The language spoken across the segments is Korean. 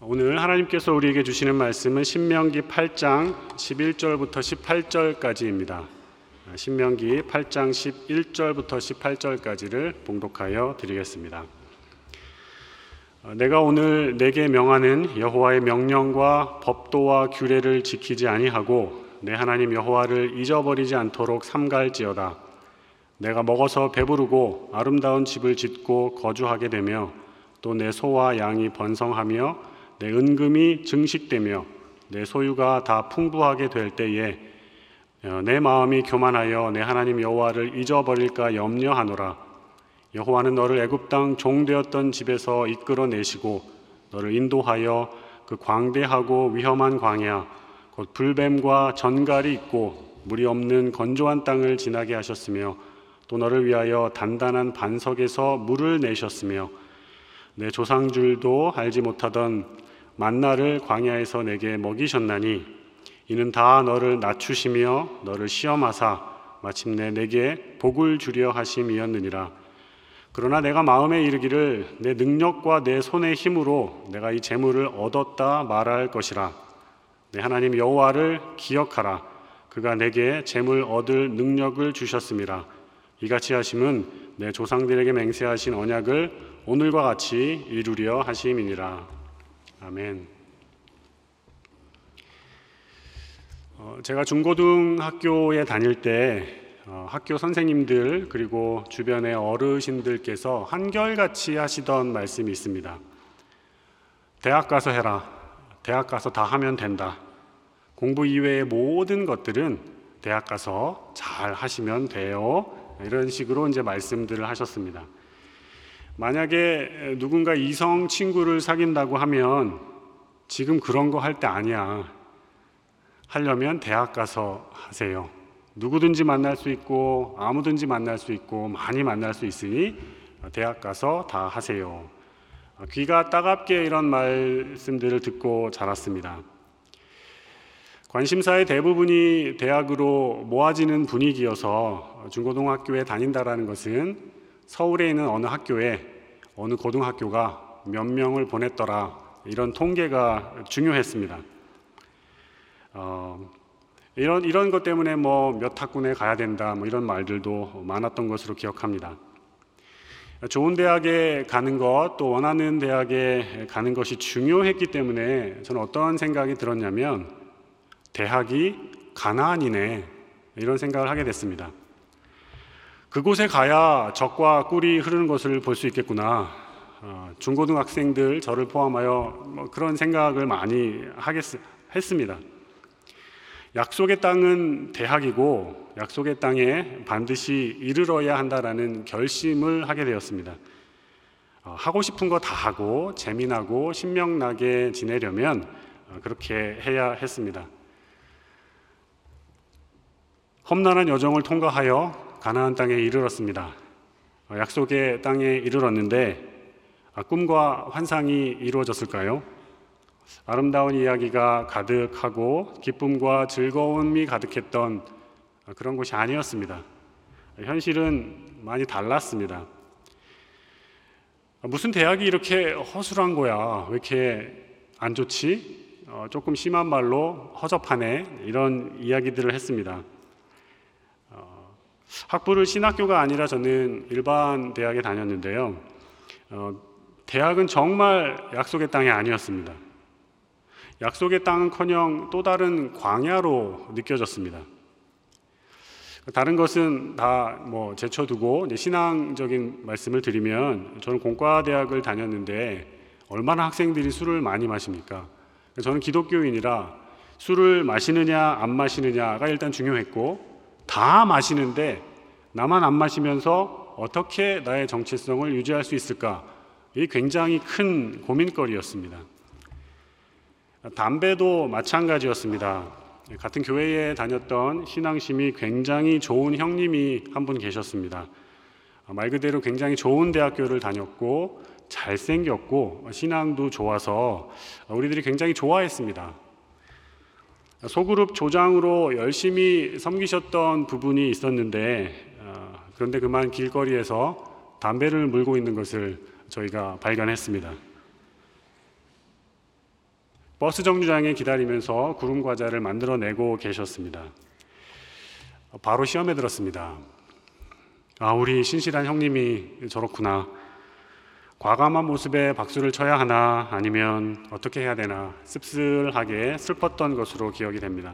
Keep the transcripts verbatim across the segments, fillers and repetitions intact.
오늘 하나님께서 우리에게 주시는 말씀은 신명기 팔 장 십일 절부터 십팔 절까지입니다. 신명기 팔 장 십일 절부터 십팔 절까지를 봉독하여 드리겠습니다. 내가 오늘 내게 명하는 여호와의 명령과 법도와 규례를 지키지 아니하고 내 하나님 여호와를 잊어버리지 않도록 삼갈지어다. 내가 먹어서 배부르고 아름다운 집을 짓고 거주하게 되며 또 내 소와 양이 번성하며 내 은금이 증식되며 내 소유가 다 풍부하게 될 때에 내 마음이 교만하여 내 하나님 여호와를 잊어버릴까 염려하노라. 여호와는 너를 애굽 땅 종되었던 집에서 이끌어내시고 너를 인도하여 그 광대하고 위험한 광야 곧 불뱀과 전갈이 있고 물이 없는 건조한 땅을 지나게 하셨으며 또 너를 위하여 단단한 반석에서 물을 내셨으며 내 조상들도 알지 못하던 만나를 광야에서 내게 먹이셨나니 이는 다 너를 낮추시며 너를 시험하사 마침내 내게 복을 주려 하심이었느니라. 그러나 내가 마음에 이르기를 내 능력과 내 손의 힘으로 내가 이 재물을 얻었다 말할 것이라. 내 하나님 여호와를 기억하라. 그가 내게 재물 얻을 능력을 주셨음이라. 이같이 하심은 내 조상들에게 맹세하신 언약을 오늘과 같이 이루려 하심이니라. 아멘. 어, 제가 중고등학교에 다닐 때 어, 학교 선생님들 그리고 주변의 어르신들께서 한결같이 하시던 말씀이 있습니다. 대학 가서 해라. 대학 가서 다 하면 된다. 공부 이외의 모든 것들은 대학 가서 잘 하시면 돼요. 이런 식으로 이제 말씀들을 하셨습니다. 만약에 누군가 이성 친구를 사귄다고 하면 지금 그런 거 할 때 아니야. 하려면 대학 가서 하세요. 누구든지 만날 수 있고 아무든지 만날 수 있고 많이 만날 수 있으니 대학 가서 다 하세요. 귀가 따갑게 이런 말씀들을 듣고 자랐습니다. 관심사의 대부분이 대학으로 모아지는 분위기여서 중고등학교에 다닌다라는 것은 서울에 있는 어느 학교에 어느 고등학교가 몇 명을 보냈더라 이런 통계가 중요했습니다. 어, 이런 이런 것 때문에 뭐 몇 학군에 가야 된다 뭐 이런 말들도 많았던 것으로 기억합니다. 좋은 대학에 가는 것, 또 원하는 대학에 가는 것이 중요했기 때문에 저는 어떤 생각이 들었냐면 대학이 가나안이네 이런 생각을 하게 됐습니다. 그곳에 가야 젖과 꿀이 흐르는 것을 볼 수 있겠구나. 어, 중고등학생들 저를 포함하여 뭐 그런 생각을 많이 하겠, 했습니다. 약속의 땅은 대학이고 약속의 땅에 반드시 이르러야 한다라는 결심을 하게 되었습니다. 어, 하고 싶은 거 다 하고 재미나고 신명나게 지내려면 어, 그렇게 해야 했습니다. 험난한 여정을 통과하여 가나안 땅에 이르렀습니다. 약속의 땅에 이르렀는데 꿈과 환상이 이루어졌을까요? 아름다운 이야기가 가득하고 기쁨과 즐거움이 가득했던 그런 곳이 아니었습니다. 현실은 많이 달랐습니다. 무슨 대학이 이렇게 허술한 거야? 왜 이렇게 안 좋지? 어, 조금 심한 말로 허접하네 이런 이야기들을 했습니다. 학부를 신학교가 아니라 저는 일반 대학에 다녔는데요. 어, 대학은 정말 약속의 땅이 아니었습니다. 약속의 땅은커녕 또 다른 광야로 느껴졌습니다. 다른 것은 다 뭐 제쳐두고 신앙적인 말씀을 드리면 저는 공과대학을 다녔는데 얼마나 학생들이 술을 많이 마십니까? 저는 기독교인이라 술을 마시느냐 안 마시느냐가 일단 중요했고 다 마시는데 나만 안 마시면서 어떻게 나의 정체성을 유지할 수 있을까? 이 굉장히 큰 고민거리였습니다. 담배도 마찬가지였습니다. 같은 교회에 다녔던 신앙심이 굉장히 좋은 형님이 한 분 계셨습니다. 말 그대로 굉장히 좋은 대학교를 다녔고 잘생겼고 신앙도 좋아서 우리들이 굉장히 좋아했습니다. 소그룹 조장으로 열심히 섬기셨던 부분이 있었는데 그런데 그만 길거리에서 담배를 물고 있는 것을 저희가 발견했습니다. 버스 정류장에 기다리면서 구름 과자를 만들어내고 계셨습니다. 바로 시험에 들었습니다. 아, 우리 신실한 형님이 저렇구나. 과감한 모습에 박수를 쳐야 하나 아니면 어떻게 해야 되나 씁쓸하게 슬펐던 것으로 기억이 됩니다.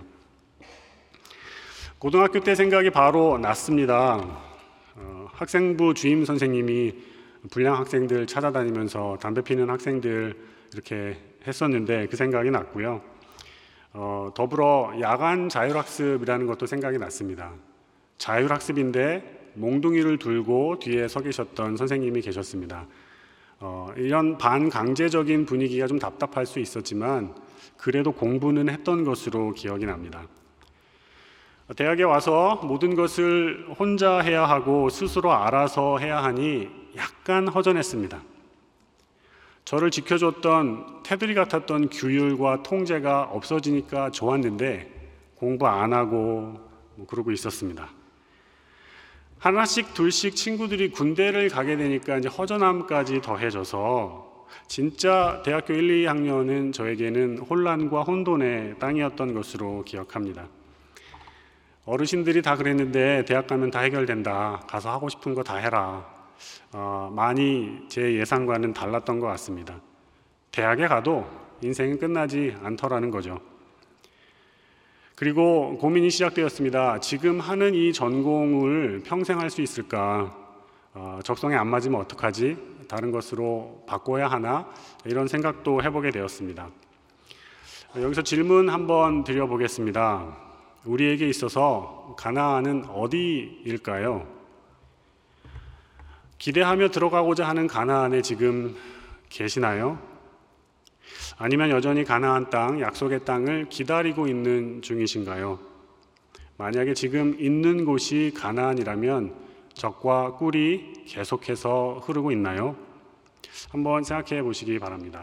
고등학교 때 생각이 바로 났습니다. 어, 학생부 주임 선생님이 불량 학생들 찾아다니면서 담배 피는 학생들 이렇게 했었는데 그 생각이 났고요. 어, 더불어 야간 자율학습이라는 것도 생각이 났습니다. 자율학습인데 몽둥이를 들고 뒤에 서 계셨던 선생님이 계셨습니다. 어, 이런 반강제적인 분위기가 좀 답답할 수 있었지만 그래도 공부는 했던 것으로 기억이 납니다. 대학에 와서 모든 것을 혼자 해야 하고 스스로 알아서 해야 하니 약간 허전했습니다. 저를 지켜줬던 테두리 같았던 규율과 통제가 없어지니까 좋았는데 공부 안 하고 뭐 그러고 있었습니다. 하나씩 둘씩 친구들이 군대를 가게 되니까 이제 허전함까지 더해져서 진짜 대학교 일, 이 학년은 저에게는 혼란과 혼돈의 땅이었던 것으로 기억합니다. 어르신들이 다 그랬는데 대학 가면 다 해결된다. 가서 하고 싶은 거 다 해라. 어, 많이 제 예상과는 달랐던 것 같습니다. 대학에 가도 인생은 끝나지 않더라는 거죠. 그리고 고민이 시작되었습니다. 지금 하는 이 전공을 평생 할 수 있을까? 어, 적성에 안 맞으면 어떡하지? 다른 것으로 바꿔야 하나? 이런 생각도 해보게 되었습니다. 여기서 질문 한번 드려보겠습니다. 우리에게 있어서 가나안은 어디일까요? 기대하며 들어가고자 하는 가나안에 지금 계시나요? 아니면 여전히 가나안 땅, 약속의 땅을 기다리고 있는 중이신가요? 만약에 지금 있는 곳이 가나안이라면 적과 꿀이 계속해서 흐르고 있나요? 한번 생각해 보시기 바랍니다.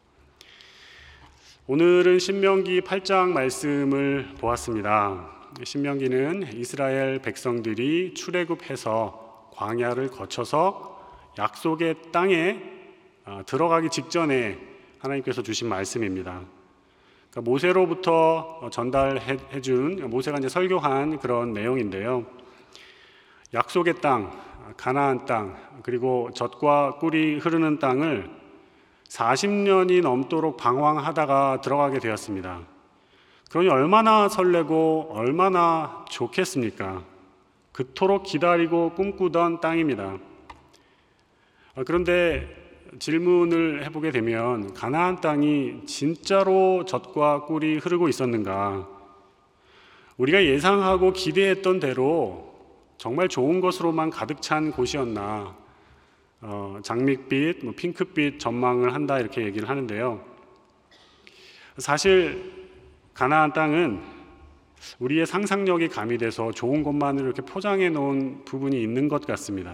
오늘은 신명기 팔 장 말씀을 보았습니다. 신명기는 이스라엘 백성들이 출애굽해서 광야를 거쳐서 약속의 땅에 들어가기 직전에 하나님께서 주신 말씀입니다. 그러니까 모세로부터 전달해 준 모세가 이제 설교한 그런 내용인데요. 약속의 땅, 가나안 땅, 그리고 젖과 꿀이 흐르는 땅을 사십 년이 넘도록 방황하다가 들어가게 되었습니다. 그러니 얼마나 설레고 얼마나 좋겠습니까? 그토록 기다리고 꿈꾸던 땅입니다. 그런데 질문을 해보게 되면 가나안 땅이 진짜로 젖과 꿀이 흐르고 있었는가? 우리가 예상하고 기대했던 대로 정말 좋은 것으로만 가득 찬 곳이었나? 어, 장밋빛, 뭐 핑크빛 전망을 한다 이렇게 얘기를 하는데요. 사실 가나안 땅은 우리의 상상력이 가미돼서 좋은 것만을 이렇게 포장해 놓은 부분이 있는 것 같습니다.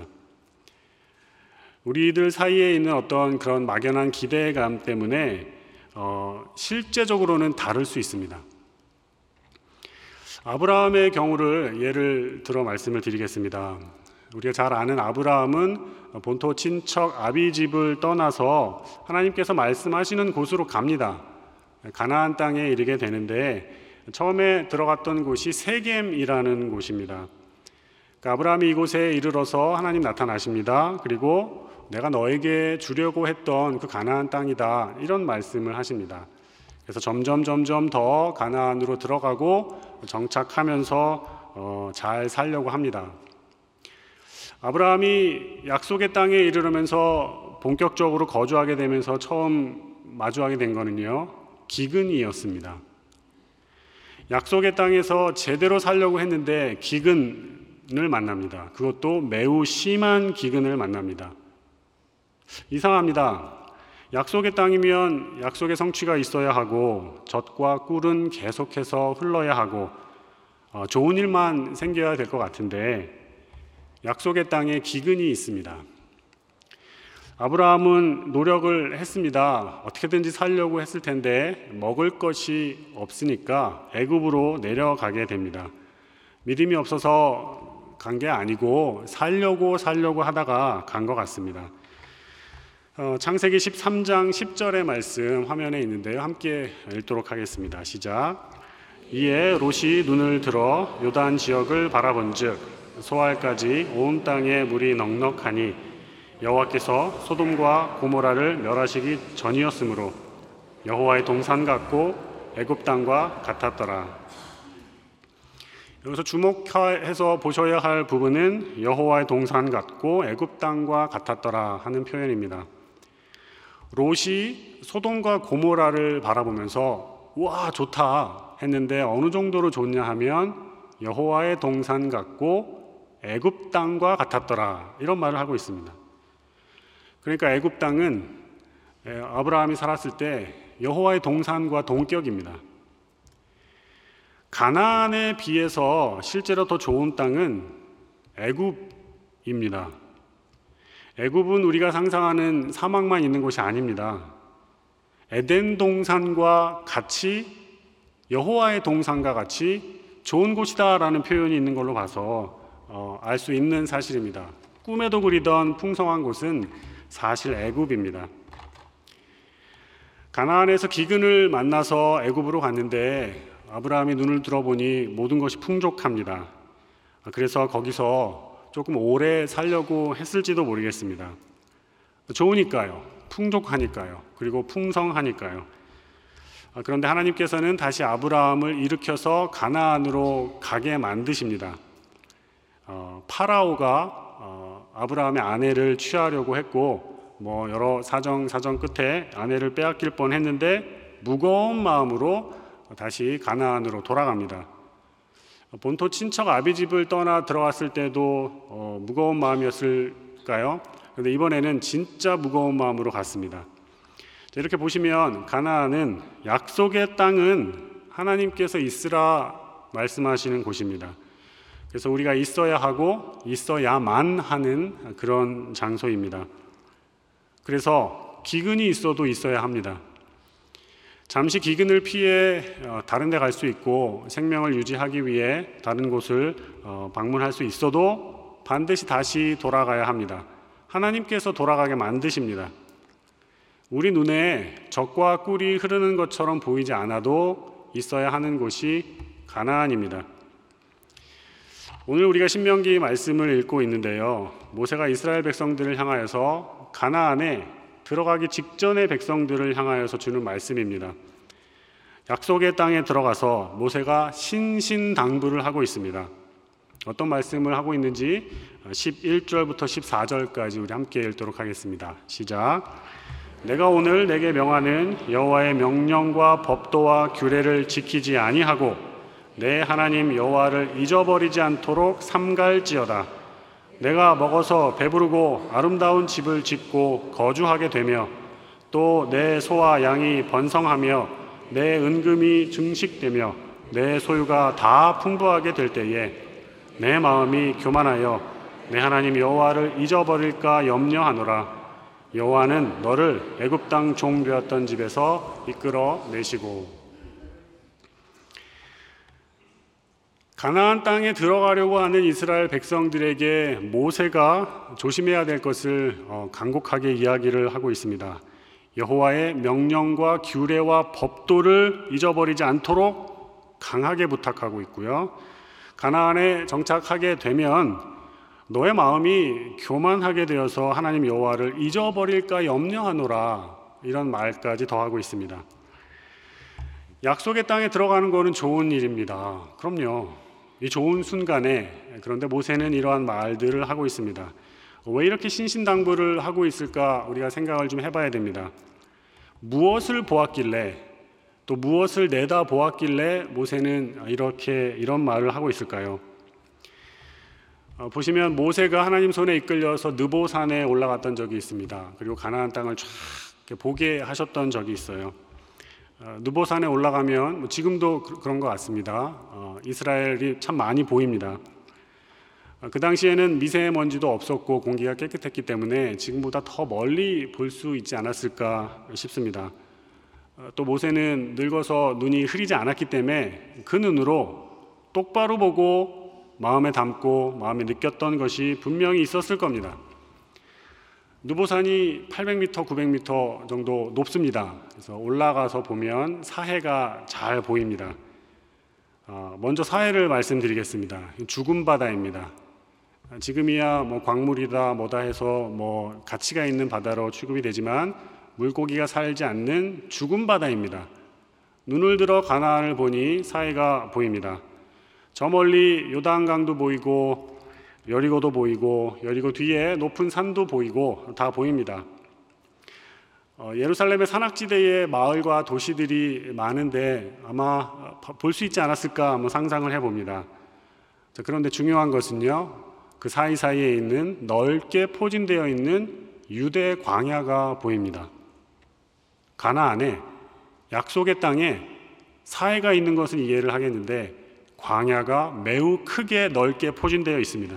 우리들 사이에 있는 어떤 그런 막연한 기대감 때문에 어, 실제적으로는 다를 수 있습니다. 아브라함의 경우를 예를 들어 말씀을 드리겠습니다. 우리가 잘 아는 아브라함은 본토 친척 아비 집을 떠나서 하나님께서 말씀하시는 곳으로 갑니다. 가나안 땅에 이르게 되는데 처음에 들어갔던 곳이 세겜이라는 곳입니다. 그러니까 아브라함이 이곳에 이르러서 하나님 나타나십니다. 그리고 내가 너에게 주려고 했던 그 가나안 땅이다 이런 말씀을 하십니다. 그래서 점점 점점 더 가나안으로 들어가고 정착하면서 어, 잘 살려고 합니다. 아브라함이 약속의 땅에 이르면서 본격적으로 거주하게 되면서 처음 마주하게 된 거는요, 기근이었습니다. 약속의 땅에서 제대로 살려고 했는데 기근을 만납니다. 그것도 매우 심한 기근을 만납니다. 이상합니다. 약속의 땅이면 약속의 성취가 있어야 하고 젖과 꿀은 계속해서 흘러야 하고 어, 좋은 일만 생겨야 될 것 같은데 약속의 땅에 기근이 있습니다. 아브라함은 노력을 했습니다. 어떻게든지 살려고 했을 텐데 먹을 것이 없으니까 애굽으로 내려가게 됩니다. 믿음이 없어서 간 게 아니고 살려고 살려고 하다가 간 것 같습니다. 어, 창세기 십삼 장 십 절의 말씀 화면에 있는데요. 함께 읽도록 하겠습니다. 시작. 이에 롯이 눈을 들어 요단 지역을 바라본즉 소알까지 온 땅에 물이 넉넉하니 여호와께서 소돔과 고모라를 멸하시기 전이었으므로 여호와의 동산 같고 애굽 땅과 같았더라. 여기서 주목해서 보셔야 할 부분은 여호와의 동산 같고 애굽 땅과 같았더라 하는 표현입니다. 롯이 소돔과 고모라를 바라보면서 와 좋다 했는데 어느 정도로 좋냐 하면 여호와의 동산 같고 애굽 땅과 같았더라 이런 말을 하고 있습니다. 그러니까 애굽 땅은 아브라함이 살았을 때 여호와의 동산과 동격입니다. 가나안에 비해서 실제로 더 좋은 땅은 애굽입니다. 애굽은 우리가 상상하는 사막만 있는 곳이 아닙니다. 에덴 동산과 같이 여호와의 동산과 같이 좋은 곳이다라는 표현이 있는 걸로 봐서 어, 알 수 있는 사실입니다. 꿈에도 그리던 풍성한 곳은 사실 애굽입니다. 가나안에서 기근을 만나서 애굽으로 갔는데 아브라함이 눈을 들어보니 모든 것이 풍족합니다. 그래서 거기서 조금 오래 살려고 했을지도 모르겠습니다. 좋으니까요. 풍족하니까요. 그리고 풍성하니까요. 그런데 하나님께서는 다시 아브라함을 일으켜서 가나안으로 가게 만드십니다. 어, 파라오가 어, 아브라함의 아내를 취하려고 했고 뭐 여러 사정 사정 끝에 아내를 빼앗길 뻔했는데 무거운 마음으로 다시 가나안으로 돌아갑니다. 본토 친척 아비집을 떠나 들어왔을 때도 어, 무거운 마음이었을까요? 그런데 이번에는 진짜 무거운 마음으로 갔습니다. 이렇게 보시면 가나안은 약속의 땅은 하나님께서 있으라 말씀하시는 곳입니다. 그래서 우리가 있어야 하고 있어야만 하는 그런 장소입니다. 그래서 기근이 있어도 있어야 합니다. 잠시 기근을 피해 다른 데 갈 수 있고 생명을 유지하기 위해 다른 곳을 방문할 수 있어도 반드시 다시 돌아가야 합니다. 하나님께서 돌아가게 만드십니다. 우리 눈에 젖과 꿀이 흐르는 것처럼 보이지 않아도 있어야 하는 곳이 가나안입니다. 오늘 우리가 신명기 말씀을 읽고 있는데요. 모세가 이스라엘 백성들을 향하여서 가나안에 들어가기 직전의 백성들을 향하여서 주는 말씀입니다. 약속의 땅에 들어가서 모세가 신신당부를 하고 있습니다. 어떤 말씀을 하고 있는지 십일 절부터 십사 절까지 우리 함께 읽도록 하겠습니다. 시작. 내가 오늘 내게 명하는 여호와의 명령과 법도와 규례를 지키지 아니하고 내 하나님 여호와를 잊어버리지 않도록 삼갈지어다. 내가 먹어서 배부르고 아름다운 집을 짓고 거주하게 되며 또 내 소와 양이 번성하며 내 은금이 증식되며 내 소유가 다 풍부하게 될 때에 내 마음이 교만하여 내 하나님 여호와를 잊어버릴까 염려하노라. 여호와는 너를 애굽 땅 종 되었던 집에서 이끌어 내시고. 가나안 땅에 들어가려고 하는 이스라엘 백성들에게 모세가 조심해야 될 것을 간곡하게 이야기를 하고 있습니다. 여호와의 명령과 규례와 법도를 잊어버리지 않도록 강하게 부탁하고 있고요. 가나안에 정착하게 되면 너의 마음이 교만하게 되어서 하나님 여호와를 잊어버릴까 염려하노라 이런 말까지 더하고 있습니다. 약속의 땅에 들어가는 것은 좋은 일입니다. 그럼요. 이 좋은 순간에 그런데 모세는 이러한 말들을 하고 있습니다. 왜 이렇게 신신당부를 하고 있을까 우리가 생각을 좀 해봐야 됩니다. 무엇을 보았길래 또 무엇을 내다 보았길래 모세는 이렇게 이런 말을 하고 있을까요? 어, 보시면 모세가 하나님 손에 이끌려서 느보산에 올라갔던 적이 있습니다. 그리고 가나안 땅을 쫙 보게 하셨던 적이 있어요. 어, 느보산에 올라가면 뭐 지금도 그, 그런 것 같습니다. 어, 이스라엘이 참 많이 보입니다. 어, 그 당시에는 미세먼지도 없었고 공기가 깨끗했기 때문에 지금보다 더 멀리 볼 수 있지 않았을까 싶습니다. 어, 또 모세는 늙어서 눈이 흐리지 않았기 때문에 그 눈으로 똑바로 보고 마음에 담고 마음에 느꼈던 것이 분명히 있었을 겁니다. 느보산이 팔백 미터, 구백 미터 정도 높습니다. 그래서 올라가서 보면 사해가 잘 보입니다. 어, 먼저 사해를 말씀드리겠습니다. 죽은 바다입니다. 지금이야 뭐 광물이다 뭐다 해서 뭐 가치가 있는 바다로 취급이 되지만 물고기가 살지 않는 죽은 바다입니다. 눈을 들어 가나안을 보니 사해가 보입니다. 저 멀리 요단강도 보이고 여리고도 보이고 여리고 뒤에 높은 산도 보이고 다 보입니다. 어, 예루살렘의 산악지대에 마을과 도시들이 많은데 아마 볼 수 있지 않았을까 한번 상상을 해봅니다. 자, 그런데 중요한 것은요, 그 사이사이에 있는 넓게 포진되어 있는 유대 광야가 보입니다. 가나안에 약속의 땅에 사해가 있는 것은 이해를 하겠는데 광야가 매우 크게 넓게 포진되어 있습니다.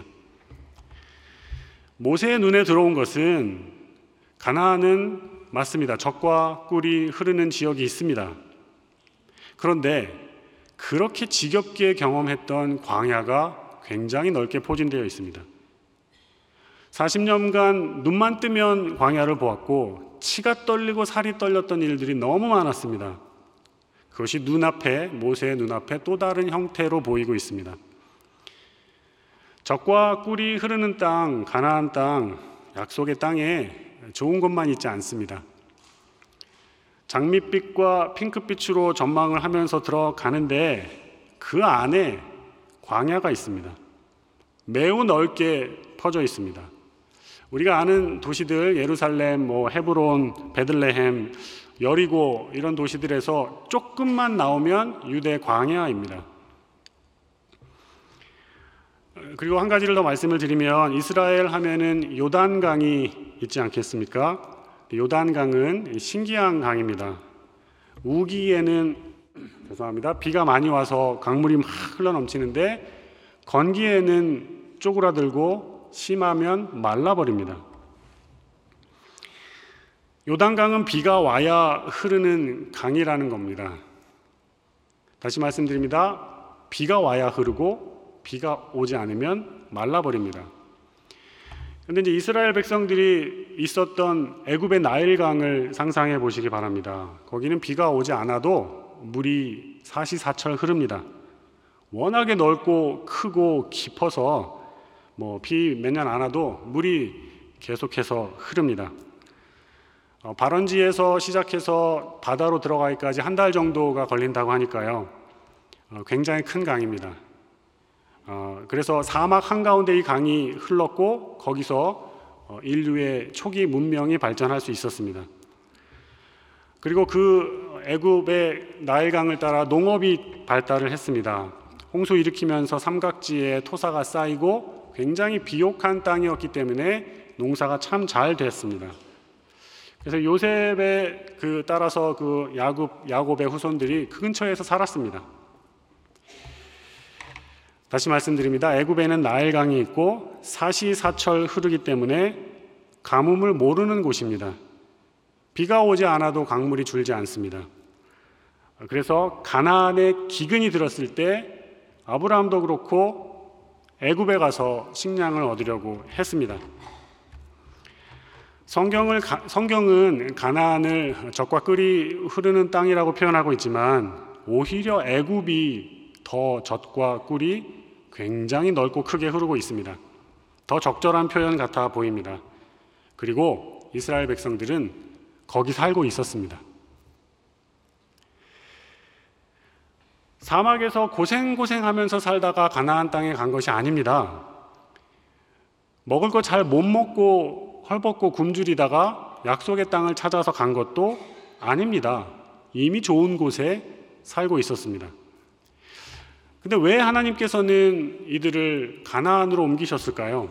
모세의 눈에 들어온 것은 가나안은 맞습니다. 젖과 꿀이 흐르는 지역이 있습니다. 그런데 그렇게 지겹게 경험했던 광야가 굉장히 넓게 포진되어 있습니다. 사십 년간 눈만 뜨면 광야를 보았고 치가 떨리고 살이 떨렸던 일들이 너무 많았습니다. 그것이 눈앞에, 모세의 눈앞에 또 다른 형태로 보이고 있습니다. 젖과 꿀이 흐르는 땅, 가나안 땅, 약속의 땅에 좋은 것만 있지 않습니다. 장밋빛과 핑크빛으로 전망을 하면서 들어가는데 그 안에 광야가 있습니다. 매우 넓게 퍼져 있습니다. 우리가 아는 도시들, 예루살렘, 뭐 헤브론, 베들레헴, 여리고 이런 도시들에서 조금만 나오면 유대 광야입니다. 그리고 한 가지를 더 말씀을 드리면 이스라엘 하면은 요단강이 있지 않겠습니까? 요단강은 신기한 강입니다. 우기에는 죄송합니다. 비가 많이 와서 강물이 막 흘러 넘치는데 건기에는 쪼그라들고 심하면 말라버립니다. 요단강은 비가 와야 흐르는 강이라는 겁니다. 다시 말씀드립니다. 비가 와야 흐르고 비가 오지 않으면 말라버립니다. 그런데 이제 이스라엘 백성들이 있었던 애굽의 나일강을 상상해 보시기 바랍니다. 거기는 비가 오지 않아도 물이 사시사철 흐릅니다. 워낙에 넓고 크고 깊어서 뭐 비 몇 년 안 와도 물이 계속해서 흐릅니다. 어, 발원지에서 시작해서 바다로 들어가기까지 한 달 정도가 걸린다고 하니까요. 어, 굉장히 큰 강입니다. 어, 그래서 사막 한가운데 이 강이 흘렀고 거기서 어, 인류의 초기 문명이 발전할 수 있었습니다. 그리고 그 애굽의 나일강을 따라 농업이 발달을 했습니다. 홍수 일으키면서 삼각지에 토사가 쌓이고 굉장히 비옥한 땅이었기 때문에 농사가 참 잘 됐습니다. 그래서 요셉의 그 따라서 그 야곱 야곱의 후손들이 그 근처에서 살았습니다. 다시 말씀드립니다. 애굽에는 나일강이 있고 사시사철 흐르기 때문에 가뭄을 모르는 곳입니다. 비가 오지 않아도 강물이 줄지 않습니다. 그래서 가나안에 기근이 들었을 때 아브라함도 그렇고 애굽에 가서 식량을 얻으려고 했습니다. 성경을, 성경은 가나안을 젖과 꿀이 흐르는 땅이라고 표현하고 있지만 오히려 애굽이 더 젖과 꿀이 굉장히 넓고 크게 흐르고 있습니다. 더 적절한 표현 같아 보입니다. 그리고 이스라엘 백성들은 거기 살고 있었습니다. 사막에서 고생고생하면서 살다가 가나안 땅에 간 것이 아닙니다. 먹을 거 잘 못 먹고 헐벗고 굶주리다가 약속의 땅을 찾아서 간 것도 아닙니다. 이미 좋은 곳에 살고 있었습니다. 근데 왜 하나님께서는 이들을 가나안으로 옮기셨을까요?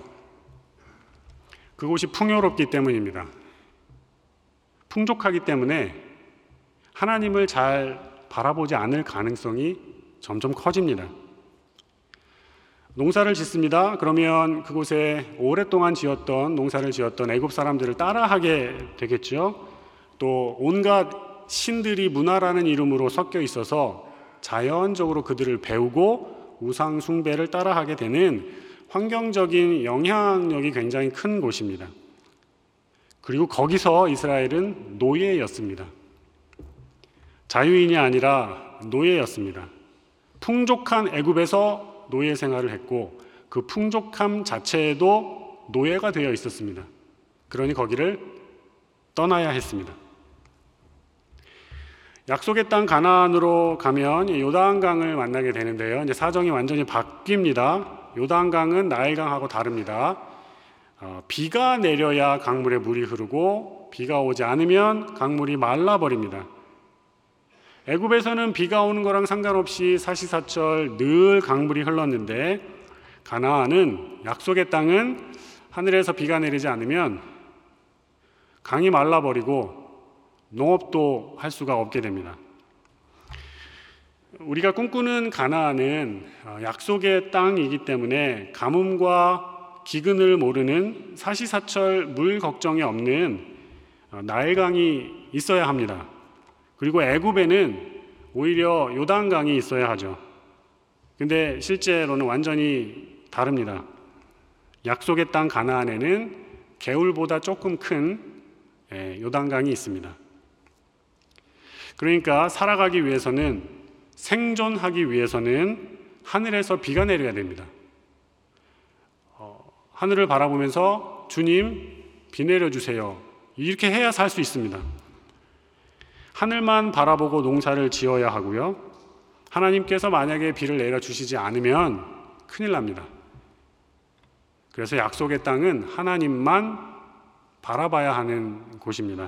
그곳이 풍요롭기 때문입니다. 풍족하기 때문에 하나님을 잘 바라보지 않을 가능성이 점점 커집니다. 농사를 짓습니다. 그러면 그곳에 오랫동안 지었던 농사를 지었던 애굽 사람들을 따라하게 되겠죠. 또 온갖 신들이 문화라는 이름으로 섞여 있어서 자연적으로 그들을 배우고 우상 숭배를 따라하게 되는 환경적인 영향력이 굉장히 큰 곳입니다. 그리고 거기서 이스라엘은 노예였습니다. 자유인이 아니라 노예였습니다. 풍족한 애굽에서 노예 생활을 했고 그 풍족함 자체에도 노예가 되어 있었습니다. 그러니 거기를 떠나야 했습니다. 약속의 땅 가나안으로 가면 요단강을 만나게 되는데요. 이제 사정이 완전히 바뀝니다. 요단강은 나일강하고 다릅니다. 어, 비가 내려야 강물에 물이 흐르고 비가 오지 않으면 강물이 말라버립니다. 애굽에서는 비가 오는 거랑 상관없이 사시사철 늘 강물이 흘렀는데 가나안은 약속의 땅은 하늘에서 비가 내리지 않으면 강이 말라버리고 농업도 할 수가 없게 됩니다. 우리가 꿈꾸는 가나안은 약속의 땅이기 때문에 가뭄과 기근을 모르는 사시사철 물 걱정이 없는 나일강이 있어야 합니다. 그리고 애굽에는 오히려 요단강이 있어야 하죠. 근데 실제로는 완전히 다릅니다. 약속의 땅 가나안에는 개울보다 조금 큰 요단강이 있습니다. 그러니까 살아가기 위해서는, 생존하기 위해서는 하늘에서 비가 내려야 됩니다. 어, 하늘을 바라보면서 주님 비 내려주세요, 이렇게 해야 살 수 있습니다. 하늘만 바라보고 농사를 지어야 하고요. 하나님께서 만약에 비를 내려주시지 않으면 큰일 납니다. 그래서 약속의 땅은 하나님만 바라봐야 하는 곳입니다.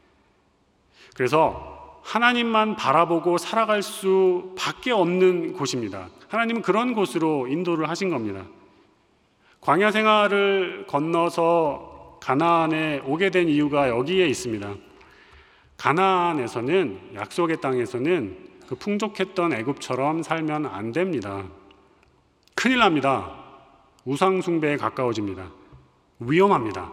그래서 하나님만 바라보고 살아갈 수밖에 없는 곳입니다. 하나님은 그런 곳으로 인도를 하신 겁니다. 광야 생활을 건너서 가나안에 오게 된 이유가 여기에 있습니다. 가나안에서는, 약속의 땅에서는 그 풍족했던 애굽처럼 살면 안 됩니다. 큰일 납니다. 우상 숭배에 가까워집니다. 위험합니다.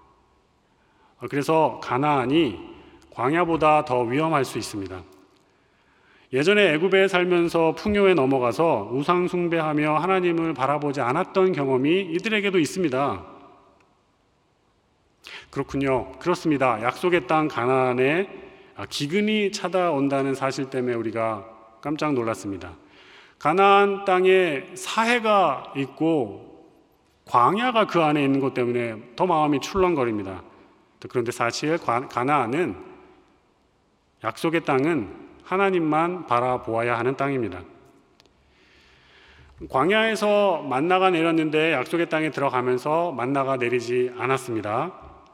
그래서 가나안이 광야보다 더 위험할 수 있습니다. 예전에 애굽에 살면서 풍요에 넘어가서 우상 숭배하며 하나님을 바라보지 않았던 경험이 이들에게도 있습니다. 그렇군요. 그렇습니다. 약속의 땅 가나안에 기근이 찾아온다는 사실 때문에 우리가 깜짝 놀랐습니다. 가나안 땅에 사해가 있고 광야가 그 안에 있는 것 때문에 더 마음이 출렁거립니다. 그런데 사실 가나안은, 약속의 땅은 하나님만 바라보아야 하는 땅입니다. 광야에서 만나가 내렸는데 약속의 땅에 들어가면서 만나가 내리지 않았습니다.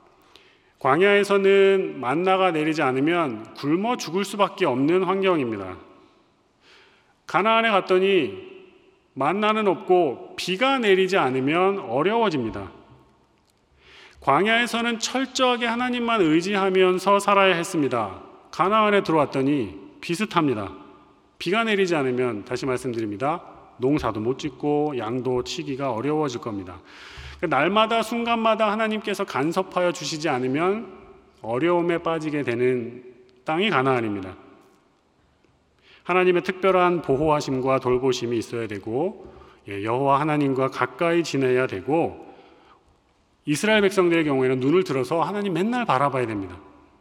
광야에서는 만나가 내리지 않으면 굶어 죽을 수밖에 없는 환경입니다. 가나안에 갔더니 만나는 없고 비가 내리지 않으면 어려워집니다. 광야에서는 철저하게 하나님만 의지하면서 살아야 했습니다. 가나안에 들어왔더니 비슷합니다. 비가 내리지 않으면, 다시 말씀드립니다, 농사도 못 짓고 양도 치기가 어려워질 겁니다. 날마다 순간마다 하나님께서 간섭하여 주시지 않으면 어려움에 빠지게 되는 땅이 가나안입니다. 하나님의 특별한 보호하심과 돌보심이 있어야 되고, 여호와 하나님과 가까이 지내야 되고, 이스라엘 백성들의 경우에는 눈을 들어서 하나님 맨날 바라봐야 됩니다.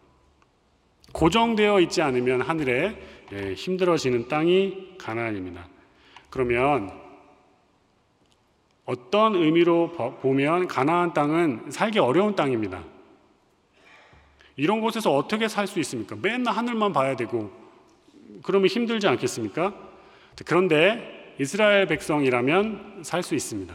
고정되어 있지 않으면 하늘에 힘들어지는 땅이 가나안입니다. 그러면 어떤 의미로 보면 가나안 땅은 살기 어려운 땅입니다. 이런 곳에서 어떻게 살 수 있습니까? 맨날 하늘만 봐야 되고 그러면 힘들지 않겠습니까? 그런데 이스라엘 백성이라면 살 수 있습니다.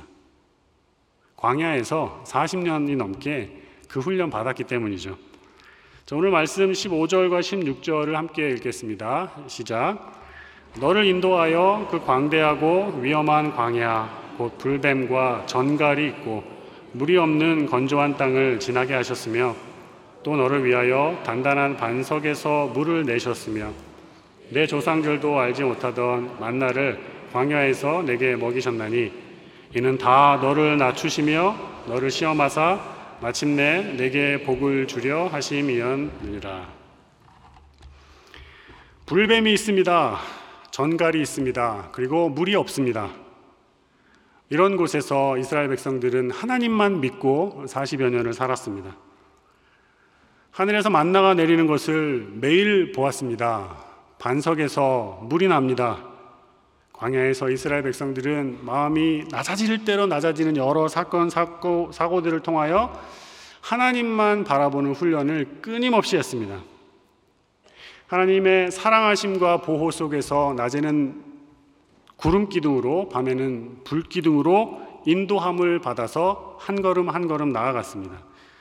광야에서 사십 년이 넘게 그 훈련 받았기 때문이죠. 자, 오늘 말씀 십오 절과 십육 절을 함께 읽겠습니다. 시작. 너를 인도하여 그 광대하고 위험한 광야 곧 불뱀과 전갈이 있고 물이 없는 건조한 땅을 지나게 하셨으며, 또 너를 위하여 단단한 반석에서 물을 내셨으며, 내 조상들도 알지 못하던 만나를 광야에서 내게 먹이셨나니, 이는 다 너를 낮추시며 너를 시험하사 마침내 내게 복을 주려 하심이었느니라. 불뱀이 있습니다. 전갈이 있습니다. 그리고 물이 없습니다. 이런 곳에서 이스라엘 백성들은 하나님만 믿고 사십여 년을 살았습니다. 하늘에서 만나가 내리는 것을 매일 보았습니다. 반석에서 물이 납니다. 광야에서 이스라엘 백성들은 마음이 낮아질 대로 낮아지는 여러 사건, 사고, 사고들을 통하여 하나님만 바라보는 훈련을 끊임없이 했습니다. 하나님의 사랑하심과 보호 속에서 낮에는 구름 기둥으로, 밤에는 불 기둥으로 인도함을 받아서 한 걸음 한 걸음 나아갔습니다.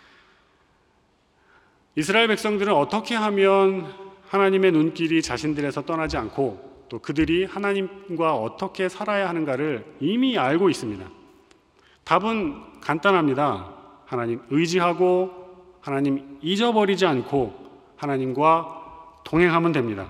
이스라엘 백성들은 어떻게 하면 하나님의 눈길이 자신들에서 떠나지 않고 또 그들이 하나님과 어떻게 살아야 하는가를 이미 알고 있습니다. 답은 간단합니다. 하나님 의지하고 하나님 잊어버리지 않고 하나님과 동행하면 됩니다.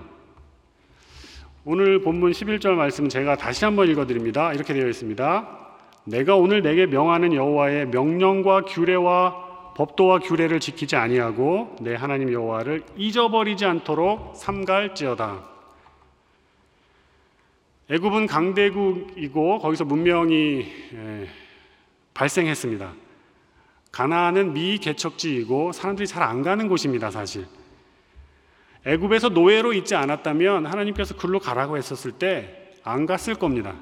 오늘 본문 십일 절 말씀 제가 다시 한번 읽어드립니다. 이렇게 되어 있습니다. 내가 오늘 내게 명하는 여호와의 명령과 규례와 법도와 규례를 지키지 아니하고 내 하나님 여호와를 잊어버리지 않도록 삼갈지어다. 애굽은 강대국이고 거기서 문명이 발생했습니다. 가나안은 미개척지이고 사람들이 잘 안 가는 곳입니다. 사실 애굽에서 노예로 있지 않았다면 하나님께서 글로 가라고 했었을 때 안 갔을 겁니다.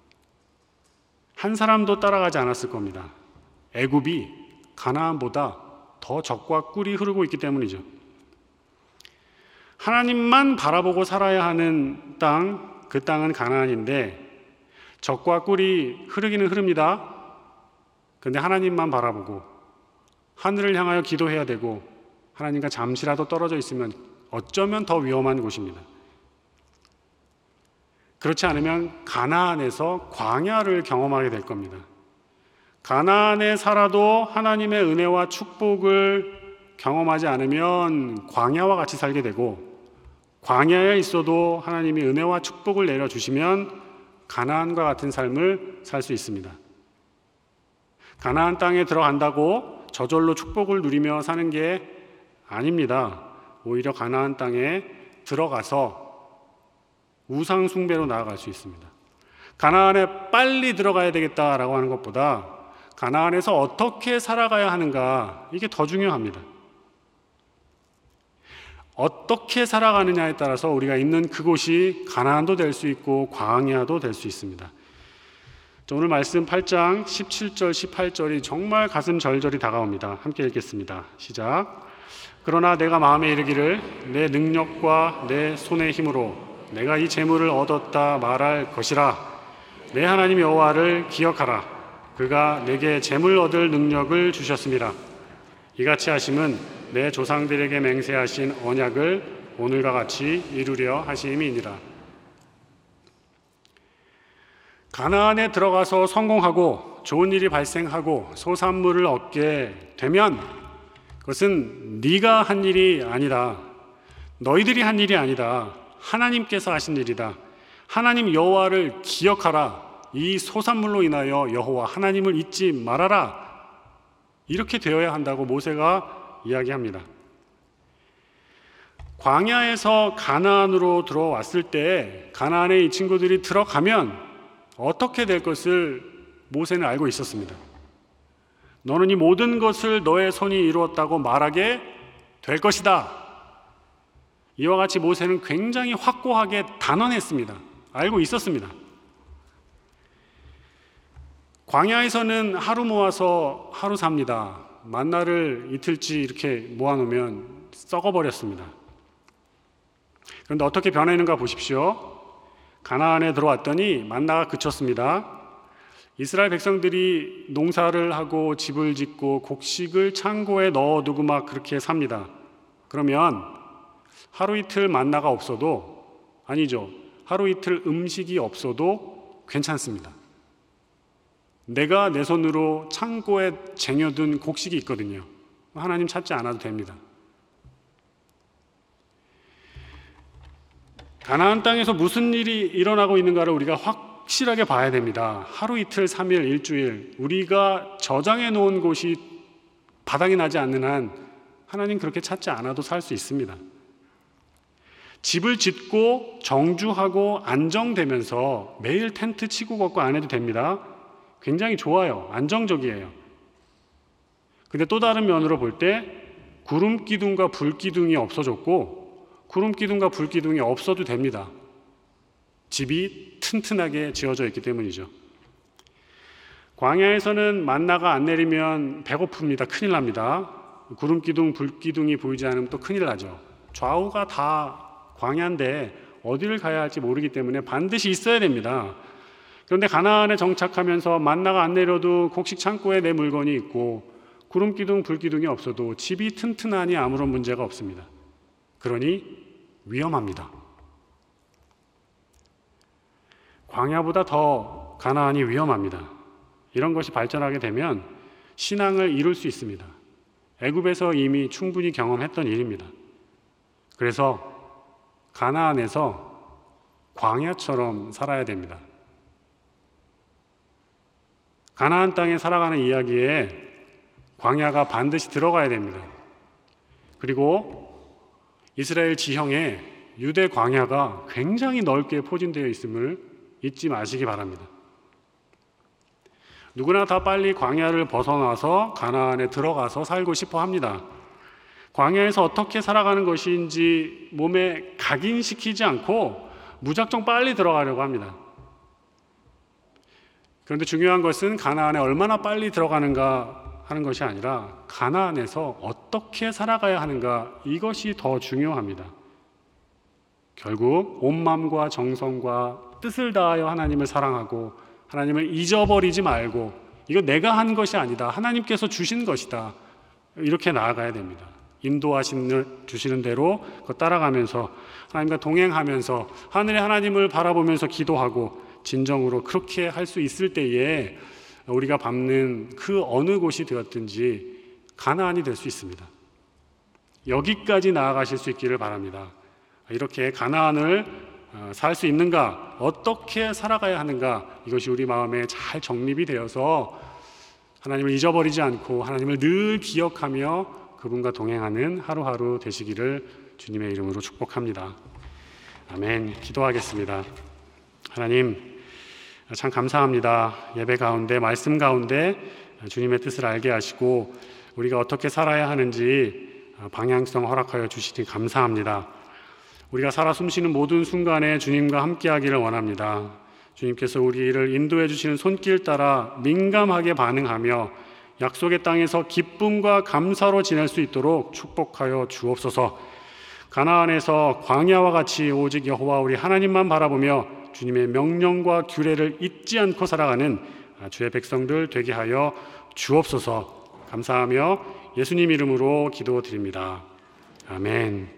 한 사람도 따라가지 않았을 겁니다. 애굽이 가나안보다 더 적과 꿀이 흐르고 있기 때문이죠. 하나님만 바라보고 살아야 하는 땅, 그 땅은 가나안인데 적과 꿀이 흐르기는 흐릅니다. 그런데 하나님만 바라보고 하늘을 향하여 기도해야 되고 하나님과 잠시라도 떨어져 있으면 어쩌면 더 위험한 곳입니다. 그렇지 않으면 가나안에서 광야를 경험하게 될 겁니다. 가나안에 살아도 하나님의 은혜와 축복을 경험하지 않으면 광야와 같이 살게 되고 광야에 있어도 하나님이 은혜와 축복을 내려주시면 가나안과 같은 삶을 살 수 있습니다. 가나안 땅에 들어간다고 저절로 축복을 누리며 사는 게 아닙니다. 오히려 가나안 땅에 들어가서 우상 숭배로 나아갈 수 있습니다. 가나안에 빨리 들어가야 되겠다라고 하는 것보다 가나안에서 어떻게 살아가야 하는가, 이게 더 중요합니다. 어떻게 살아가느냐에 따라서 우리가 있는 그곳이 가나안도 될 수 있고 광야도 될 수 있습니다. 오늘 말씀 팔 장 십칠 절 십팔 절이 정말 가슴 절절히 다가옵니다. 함께 읽겠습니다. 시작. 그러나 내가 마음에 이르기를 내 능력과 내 손의 힘으로 내가 이 재물을 얻었다 말할 것이라. 내 하나님 여호와를 기억하라. 그가 내게 재물 얻을 능력을 주셨습니다. 이같이 하심은 내 조상들에게 맹세하신 언약을 오늘과 같이 이루려 하심이니라. 가나안에 들어가서 성공하고 좋은 일이 발생하고 소산물을 얻게 되면 그것은 네가 한 일이 아니다. 너희들이 한 일이 아니다. 하나님께서 하신 일이다. 하나님 여호와를 기억하라. 이 소산물로 인하여 여호와 하나님을 잊지 말아라. 이렇게 되어야 한다고 모세가 이야기합니다. 광야에서 가나안으로 들어왔을 때 가나안에 이 친구들이 들어가면 어떻게 될 것을 모세는 알고 있었습니다. 너는 이 모든 것을 너의 손이 이루었다고 말하게 될 것이다. 이와 같이 모세는 굉장히 확고하게 단언했습니다. 알고 있었습니다. 광야에서는 하루 모아서 하루 삽니다. 만나를 이틀치 이렇게 모아놓으면 썩어버렸습니다. 그런데 어떻게 변했는가 보십시오. 가나안에 들어왔더니 만나가 그쳤습니다. 이스라엘 백성들이 농사를 하고 집을 짓고 곡식을 창고에 넣어두고 막 그렇게 삽니다. 그러면 하루 이틀 만나가 없어도, 아니죠, 하루 이틀 음식이 없어도 괜찮습니다. 내가 내 손으로 창고에 쟁여둔 곡식이 있거든요. 하나님 찾지 않아도 됩니다. 가나안 땅에서 무슨 일이 일어나고 있는가를 우리가 확실하게 봐야 됩니다. 하루 이틀, 삼 일, 일주일 우리가 저장해 놓은 곳이 바닥이 나지 않는 한 하나님 그렇게 찾지 않아도 살 수 있습니다. 집을 짓고 정주하고 안정되면서 매일 텐트 치고 걷고 안 해도 됩니다. 굉장히 좋아요. 안정적이에요. 근데 또 다른 면으로 볼 때 구름 기둥과 불 기둥이 없어졌고 구름 기둥과 불 기둥이 없어도 됩니다. 집이 튼튼하게 지어져 있기 때문이죠. 광야에서는 만나가 안 내리면 배고픕니다. 큰일 납니다. 구름 기둥, 불 기둥이 보이지 않으면 또 큰일 나죠. 좌우가 다 광야인데 어디를 가야 할지 모르기 때문에 반드시 있어야 됩니다. 그런데 가나안에 정착하면서 만나가 안 내려도 곡식 창고에 내 물건이 있고 구름 기둥, 불 기둥이 없어도 집이 튼튼하니 아무런 문제가 없습니다. 그러니 위험합니다. 광야보다 더 가나안이 위험합니다. 이런 것이 발전하게 되면 신앙을 이룰 수 있습니다. 애굽에서 이미 충분히 경험했던 일입니다. 그래서 가나안에서 광야처럼 살아야 됩니다. 가나안 땅에 살아가는 이야기에 광야가 반드시 들어가야 됩니다. 그리고 이스라엘 지형에 유대 광야가 굉장히 넓게 포진되어 있음을 잊지 마시기 바랍니다. 누구나 다 빨리 광야를 벗어나서 가나안에 들어가서 살고 싶어 합니다. 광야에서 어떻게 살아가는 것인지 몸에 각인시키지 않고 무작정 빨리 들어가려고 합니다. 그런데 중요한 것은 가나안에 얼마나 빨리 들어가는가 하는 것이 아니라 가나안에서 어떻게 살아가야 하는가, 이것이 더 중요합니다. 결국 온 마음과 정성과 뜻을 다하여 하나님을 사랑하고 하나님을 잊어버리지 말고, 이거 내가 한 것이 아니다, 하나님께서 주신 것이다, 이렇게 나아가야 됩니다. 인도하시는 주시는 대로 그 따라가면서 하나님과 동행하면서 하늘의 하나님을 바라보면서 기도하고 진정으로 그렇게 할 수 있을 때에 우리가 밟는 그 어느 곳이 되었든지 가나안이 될 수 있습니다. 여기까지 나아가실 수 있기를 바랍니다. 이렇게 가나안을 살 수 있는가, 어떻게 살아가야 하는가, 이것이 우리 마음에 잘 정립이 되어서 하나님을 잊어버리지 않고 하나님을 늘 기억하며 그분과 동행하는 하루하루 되시기를 주님의 이름으로 축복합니다. 아멘. 기도하겠습니다. 하나님, 참 감사합니다. 예배 가운데, 말씀 가운데 주님의 뜻을 알게 하시고 우리가 어떻게 살아야 하는지 방향성 허락하여 주시니 감사합니다. 우리가 살아 숨쉬는 모든 순간에 주님과 함께하기를 원합니다. 주님께서 우리를 인도해 주시는 손길 따라 민감하게 반응하며 약속의 땅에서 기쁨과 감사로 지낼 수 있도록 축복하여 주옵소서. 가나안에서 광야와 같이 오직 여호와 우리 하나님만 바라보며 주님의 명령과 규례를 잊지 않고 살아가는 주의 백성들 되게 하여 주옵소서. 감사하며 예수님 이름으로 기도드립니다. 아멘.